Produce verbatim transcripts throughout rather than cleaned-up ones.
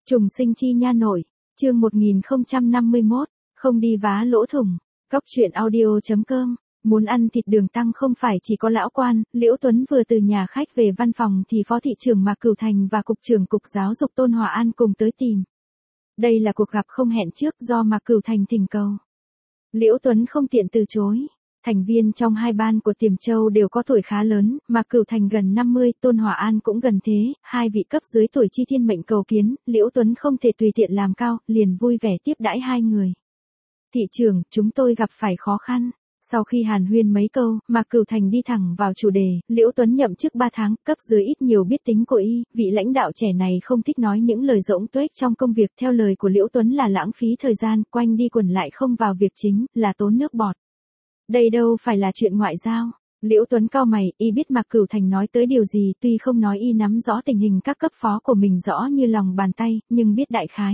Trùng sinh chi nha nội, chương một nghìn không trăm năm mươi mốt, không đi vá lỗ thủng. Cóc truyện audio chấm com. Muốn ăn thịt đường tăng không phải chỉ có lão quan, Liễu Tuấn vừa từ nhà khách về văn phòng thì Phó thị trưởng Mạc Cửu Thành và Cục trưởng Cục Giáo dục Tôn Hòa An cùng tới tìm. Đây là cuộc gặp không hẹn trước do Mạc Cửu Thành thỉnh cầu. Liễu Tuấn không tiện từ chối. Thành viên trong hai ban của Tiềm Châu đều có tuổi khá lớn, Mạc Cửu Thành gần năm mươi, Tôn Hòa An cũng gần thế, hai vị cấp dưới tuổi chi thiên mệnh cầu kiến, Liễu Tuấn không thể tùy tiện làm cao, liền vui vẻ tiếp đãi hai người. Thị trưởng, chúng tôi gặp phải khó khăn. Sau khi hàn huyên mấy câu, Mạc Cửu Thành đi thẳng vào chủ đề, Liễu Tuấn nhậm chức ba tháng, cấp dưới ít nhiều biết tính của y, vị lãnh đạo trẻ này không thích nói những lời rỗng tuếch trong công việc, theo lời của Liễu Tuấn là lãng phí thời gian, quanh đi quẩn lại không vào việc chính, là tốn nước bọt. Đây đâu phải là chuyện ngoại giao. Liễu Tuấn cau mày, y biết Mạc Cửu Thành nói tới điều gì, tuy không nói y nắm rõ tình hình các cấp phó của mình rõ như lòng bàn tay, nhưng biết đại khái.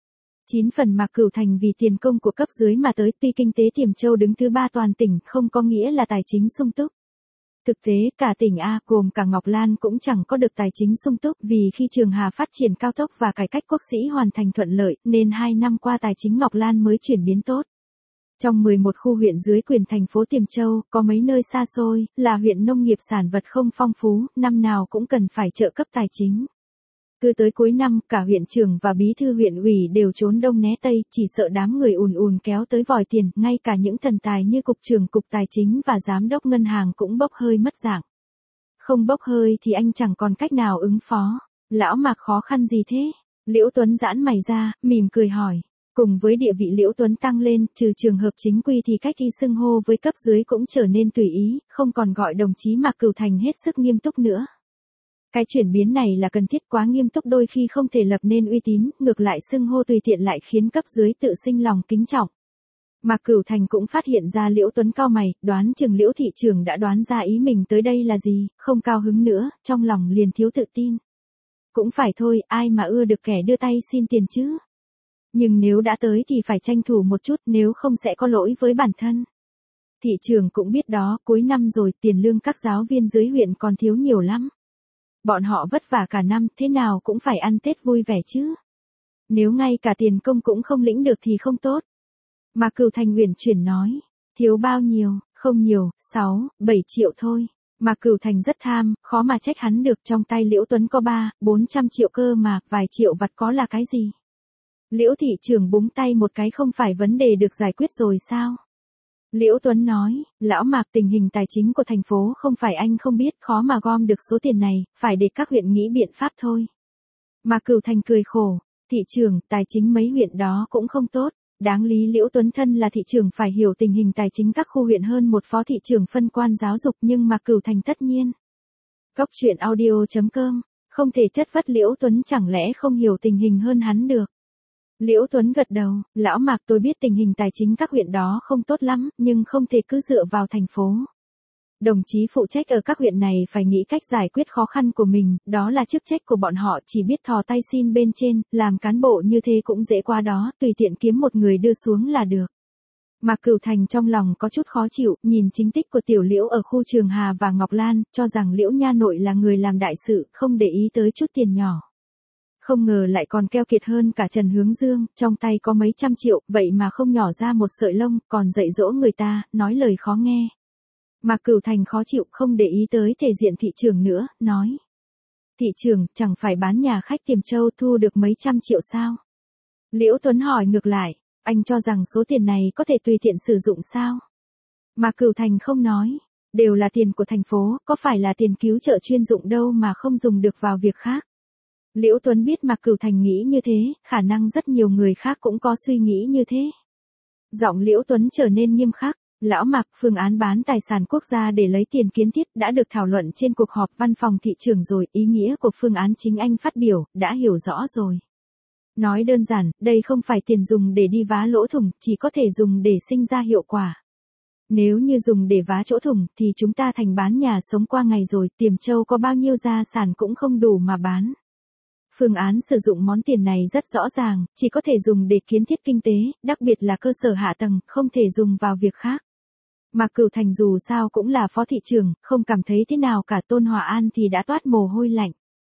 Chín phần Mạc Cửu Thành vì tiền công của cấp dưới mà tới, tuy kinh tế Tiềm Châu đứng thứ ba toàn tỉnh, không có nghĩa là tài chính sung túc. Thực tế, cả tỉnh A, gồm cả Ngọc Lan cũng chẳng có được tài chính sung túc, vì khi Trường Hà phát triển cao tốc và cải cách quốc sĩ hoàn thành thuận lợi, nên hai năm qua tài chính Ngọc Lan mới chuyển biến tốt. Trong mười một khu huyện dưới quyền thành phố Tiềm Châu, có mấy nơi xa xôi, là huyện nông nghiệp sản vật không phong phú, năm nào cũng cần phải trợ cấp tài chính. Cứ tới cuối năm, cả huyện trưởng và bí thư huyện ủy đều trốn đông né tây, chỉ sợ đám người ùn ùn kéo tới vòi tiền, ngay cả những thần tài như cục trưởng cục tài chính và giám đốc ngân hàng cũng bốc hơi mất dạng. Không bốc hơi thì anh chẳng còn cách nào ứng phó. Lão Mạc khó khăn gì thế? Liễu Tuấn giãn mày ra, mỉm cười hỏi. Cùng với địa vị Liễu Tuấn tăng lên, trừ trường hợp chính quy thì cách y xưng hô với cấp dưới cũng trở nên tùy ý, không còn gọi đồng chí Mạc Cửu Thành hết sức nghiêm túc nữa. Cái chuyển biến này là cần thiết, quá nghiêm túc đôi khi không thể lập nên uy tín, ngược lại xưng hô tùy tiện lại khiến cấp dưới tự sinh lòng kính trọng. Mạc Cửu Thành cũng phát hiện ra Liễu Tuấn cau mày, đoán chừng Liễu thị trưởng đã đoán ra ý mình tới đây là gì, không cao hứng nữa, trong lòng liền thiếu tự tin. Cũng phải thôi, ai mà ưa được kẻ đưa tay xin tiền chứ. Nhưng nếu đã tới thì phải tranh thủ một chút, nếu không sẽ có lỗi với bản thân. Thị trưởng cũng biết đó, cuối năm rồi, tiền lương các giáo viên dưới huyện còn thiếu nhiều lắm. Bọn họ vất vả cả năm, thế nào cũng phải ăn Tết vui vẻ chứ. Nếu ngay cả tiền công cũng không lĩnh được thì không tốt. Mạc Cửu Thành uyển chuyển nói, thiếu bao nhiêu, không nhiều, sáu, bảy triệu thôi. Mạc Cửu Thành rất tham, khó mà trách hắn được, trong tay Liễu Tuấn có ba, bốn trăm triệu cơ mà, vài triệu vặt có là cái gì. Liễu thị trưởng búng tay một cái, không phải vấn đề được giải quyết rồi sao? Liễu Tuấn nói, lão Mạc, tình hình tài chính của thành phố không phải anh không biết, khó mà gom được số tiền này, phải để các huyện nghĩ biện pháp thôi. Mạc Cửu Thành cười khổ, thị trưởng, tài chính mấy huyện đó cũng không tốt, đáng lý Liễu Tuấn thân là thị trưởng phải hiểu tình hình tài chính các khu huyện hơn một phó thị trưởng phân quan giáo dục, nhưng Mạc Cửu Thành tất nhiên. Cóc truyện audio chấm com, không thể chất vấn Liễu Tuấn, chẳng lẽ không hiểu tình hình hơn hắn được. Liễu Tuấn gật đầu, lão Mạc, tôi biết tình hình tài chính các huyện đó không tốt lắm, nhưng không thể cứ dựa vào thành phố. Đồng chí phụ trách ở các huyện này phải nghĩ cách giải quyết khó khăn của mình, đó là chức trách của bọn họ, chỉ biết thò tay xin bên trên, làm cán bộ như thế cũng dễ qua đó, tùy tiện kiếm một người đưa xuống là được. Mạc Cửu Thành trong lòng có chút khó chịu, nhìn chính tích của tiểu Liễu ở khu Trường Hà và Ngọc Lan, cho rằng Liễu nha nội là người làm đại sự, không để ý tới chút tiền nhỏ. Không ngờ lại còn keo kiệt hơn cả Trần Hướng Dương, trong tay có mấy trăm triệu, vậy mà không nhỏ ra một sợi lông, còn dạy dỗ người ta, nói lời khó nghe. Mạc Cửu Thành khó chịu, không để ý tới thể diện thị trường nữa, nói. Thị trường, chẳng phải bán nhà khách Tiềm Châu thu được mấy trăm triệu sao? Liễu Tuấn hỏi ngược lại, anh cho rằng số tiền này có thể tùy tiện sử dụng sao? Mạc Cửu Thành không nói, đều là tiền của thành phố, có phải là tiền cứu trợ chuyên dụng đâu mà không dùng được vào việc khác. Liễu Tuấn biết Mạc Cửu Thành nghĩ như thế, khả năng rất nhiều người khác cũng có suy nghĩ như thế. Giọng Liễu Tuấn trở nên nghiêm khắc, lão Mạc, phương án bán tài sản quốc gia để lấy tiền kiến thiết đã được thảo luận trên cuộc họp văn phòng thị trường rồi, ý nghĩa của phương án chính anh phát biểu, đã hiểu rõ rồi. Nói đơn giản, đây không phải tiền dùng để đi vá lỗ thủng, chỉ có thể dùng để sinh ra hiệu quả. Nếu như dùng để vá chỗ thủng thì chúng ta thành bán nhà sống qua ngày rồi, Tiềm Châu có bao nhiêu gia sản cũng không đủ mà bán. Phương án sử dụng món tiền này rất rõ ràng, chỉ có thể dùng để kiến thiết kinh tế, đặc biệt là cơ sở hạ tầng, không thể dùng vào việc khác. Mạc Cửu Thành dù sao cũng là phó thị trưởng, không cảm thấy thế nào cả. Tôn Hòa An thì đã toát mồ hôi lạnh.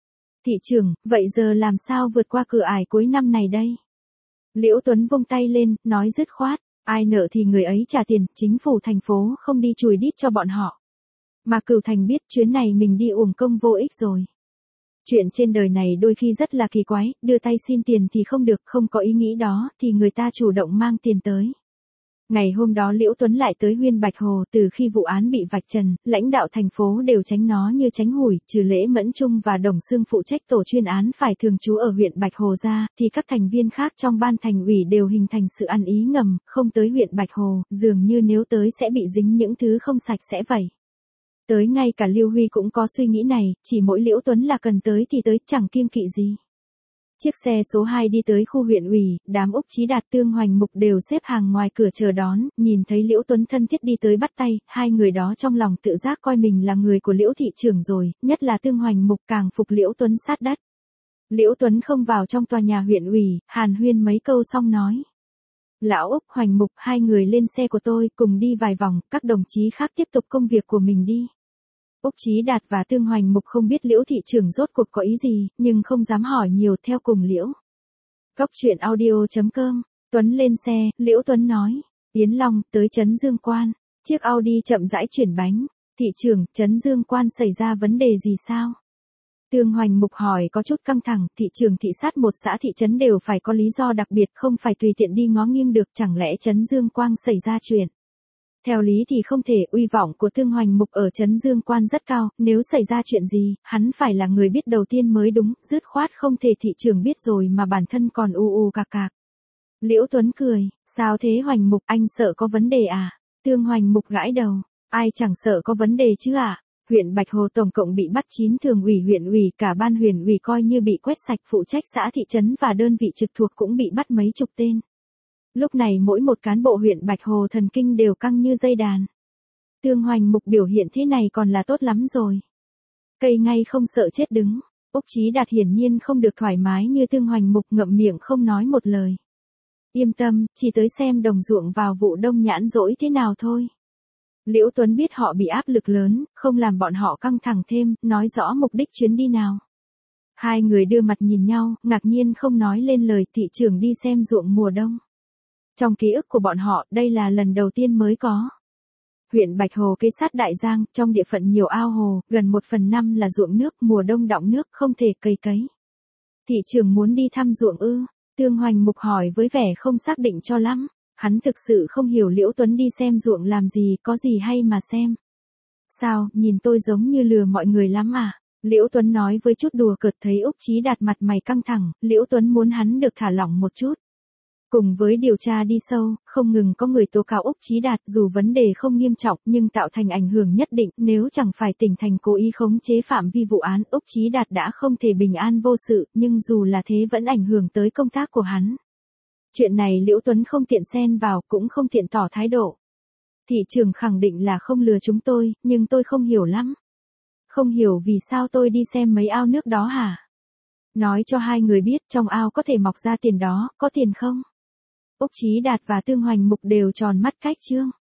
Thị trưởng, vậy giờ làm sao vượt qua cửa ải cuối năm này đây? Liễu Tuấn vung tay lên, nói dứt khoát, ai nợ thì người ấy trả tiền, chính phủ thành phố không đi chùi đít cho bọn họ. Mà Cửu Thành biết chuyến này mình đi uổng công vô ích rồi. Chuyện trên đời này đôi khi rất là kỳ quái, đưa tay xin tiền thì không được, không có ý nghĩ đó thì người ta chủ động mang tiền tới. Ngày hôm đó Liễu Tuấn lại tới Huyên Bạch Hồ, từ khi vụ án bị vạch trần, lãnh đạo thành phố đều tránh nó như tránh hủi, trừ Lễ Mẫn Trung và Đồng Xương phụ trách tổ chuyên án phải thường trú ở huyện Bạch Hồ ra, thì các thành viên khác trong ban thành ủy đều hình thành sự ăn ý ngầm, không tới huyện Bạch Hồ, dường như nếu tới sẽ bị dính những thứ không sạch sẽ vậy. Tới ngay cả Lưu Huy cũng có suy nghĩ này, chỉ mỗi Liễu Tuấn là cần tới thì tới, chẳng kiêng kỵ gì. Chiếc xe số hai đi tới khu huyện ủy, đám Úc Chí Đạt Tương Hoành Mục đều xếp hàng ngoài cửa chờ đón, nhìn thấy Liễu Tuấn thân thiết đi tới bắt tay, hai người đó trong lòng tự giác coi mình là người của Liễu thị trưởng rồi, nhất là Tương Hoành Mục càng phục Liễu Tuấn sát đất. Liễu Tuấn không vào trong tòa nhà huyện ủy, hàn huyên mấy câu xong nói. Lão Úc, Hoành Mục, hai người lên xe của tôi, cùng đi vài vòng, các đồng chí khác tiếp tục công việc của mình đi. Úc Chí Đạt và Tương Hoành Mục không biết Liễu thị trưởng rốt cuộc có ý gì, nhưng không dám hỏi nhiều, theo cùng Liễu. Cóc truyện audio chấm com, Tuấn lên xe, Liễu Tuấn nói, Yến Long, tới Trấn Dương Quan, chiếc Audi chậm rãi chuyển bánh, thị trưởng, Trấn Dương Quan xảy ra vấn đề gì sao? Tương Hoành Mục hỏi có chút căng thẳng, thị trưởng thị sát một xã thị trấn đều phải có lý do đặc biệt, không phải tùy tiện đi ngó nghiêng được, chẳng lẽ Trấn Dương Quang xảy ra chuyện? Theo lý thì không thể, uy vọng của Tương Hoành Mục ở Trấn Dương Quan rất cao, nếu xảy ra chuyện gì, hắn phải là người biết đầu tiên mới đúng, dứt khoát không thể thị trưởng biết rồi mà bản thân còn u u cạc cạc. Liễu Tuấn cười, sao thế Hoành Mục, anh sợ có vấn đề à? Tương Hoành Mục gãi đầu, ai chẳng sợ có vấn đề chứ ạ? À? Huyện Bạch Hồ tổng cộng bị bắt chín thường ủy huyện ủy, cả ban huyện ủy coi như bị quét sạch, phụ trách xã thị trấn và đơn vị trực thuộc cũng bị bắt mấy chục tên. Lúc này mỗi một cán bộ huyện Bạch Hồ thần kinh đều căng như dây đàn. Tương Hoành Mục biểu hiện thế này còn là tốt lắm rồi. Cây ngay không sợ chết đứng. Úc Chí Đạt hiển nhiên không được thoải mái như Tương Hoành Mục, ngậm miệng không nói một lời. Yên tâm, chỉ tới xem đồng ruộng vào vụ đông nhãn rỗi thế nào thôi. Liễu Tuấn biết họ bị áp lực lớn, không làm bọn họ căng thẳng thêm, nói rõ mục đích chuyến đi nào. Hai người đưa mặt nhìn nhau, ngạc nhiên không nói lên lời, thị trưởng đi xem ruộng mùa đông. Trong ký ức của bọn họ, đây là lần đầu tiên mới có. Huyện Bạch Hồ kế sát Đại Giang, trong địa phận nhiều ao hồ, gần một phần năm là ruộng nước, mùa đông đọng nước, không thể cày cấy. Thị trưởng muốn đi thăm ruộng ư? Tương Hoành Mục hỏi với vẻ không xác định cho lắm. Hắn thực sự không hiểu Liễu Tuấn đi xem ruộng làm gì, có gì hay mà xem. Sao, nhìn tôi giống như lừa mọi người lắm à? Liễu Tuấn nói với chút đùa cợt, thấy Úc Chí Đạt mặt mày căng thẳng, Liễu Tuấn muốn hắn được thả lỏng một chút. Cùng với điều tra đi sâu, không ngừng có người tố cáo Úc Chí Đạt, dù vấn đề không nghiêm trọng nhưng tạo thành ảnh hưởng nhất định, nếu chẳng phải tỉnh thành cố ý khống chế phạm vi vụ án, Úc Chí Đạt đã không thể bình an vô sự, nhưng dù là thế vẫn ảnh hưởng tới công tác của hắn. Chuyện này Liễu Tuấn không tiện xen vào, cũng không tiện tỏ thái độ. Thị trưởng khẳng định là không lừa chúng tôi, nhưng tôi không hiểu lắm. Không hiểu vì sao tôi đi xem mấy ao nước đó hả? Nói cho hai người biết trong ao có thể mọc ra tiền đó, có tiền không? Úc Chí Đạt và Tương Hoành Mục đều tròn mắt cách trương.